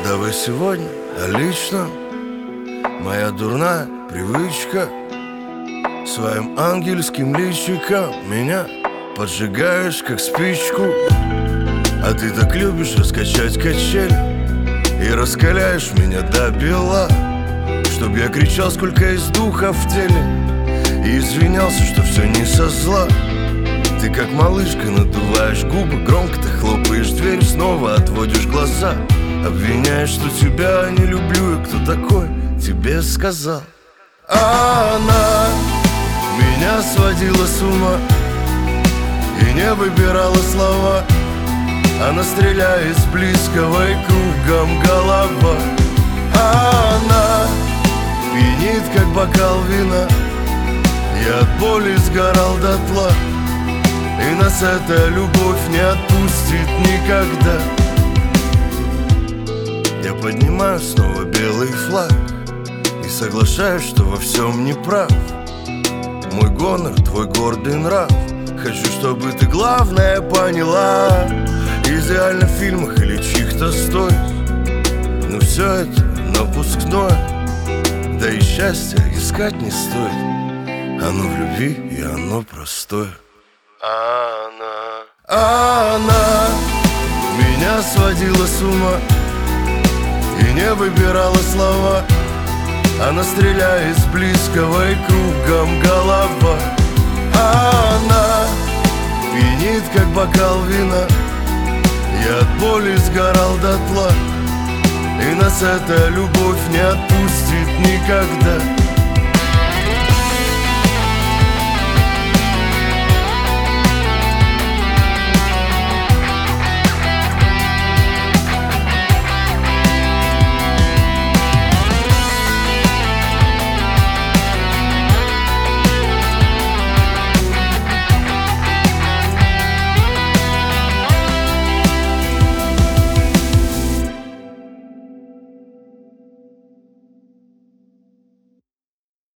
Давай сегодня о личном. Моя дурная привычка своим ангельским личиком меня поджигаешь, как спичку. А ты так любишь раскачать качель и раскаляешь меня до бела, чтоб я кричал, сколько есть духа в теле, и извинялся, что все не со зла. Ты как малышка надуваешь губы, громко ты хлопаешь дверь, снова отводишь глаза, обвиняешь, что тебя не люблю, и кто такой тебе сказал. А она меня сводила с ума и не выбирала слова. Она стреляет с близкого и кругом голова. А она пьянит, как бокал вина. Я от боли сгорал дотла, и нас эта любовь не отпустит никогда. Я поднимаю снова белый флаг и соглашаюсь, что во всем не прав. Мой гонор, твой гордый нрав. Хочу, чтобы ты главное поняла. Идеально в фильмах или чьих-то стоит, но все это напускное. Да и счастья искать не стоит. Оно в любви и оно простое. Она меня сводила с ума и не выбирала слова. Она стреляет с близкого и кругом голова. Она пьянит, как бокал вина. Я от боли сгорал дотла, и нас эта любовь не отпустит никогда.